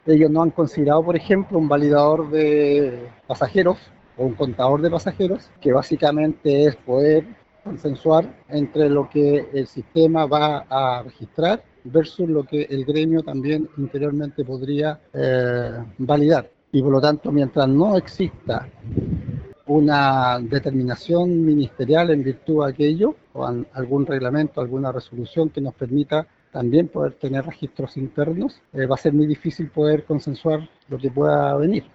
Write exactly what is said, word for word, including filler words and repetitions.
Ellos no han considerado, por ejemplo, un validador de pasajeros o un contador de pasajeros, que básicamente es poder consensuar entre lo que el sistema va a registrar versus lo que el gremio también interiormente podría eh, validar. Y por lo tanto, mientras no exista una determinación ministerial en virtud de aquello, o an, algún reglamento, alguna resolución que nos permita también poder tener registros internos, eh, va a ser muy difícil poder consensuar lo que pueda venir.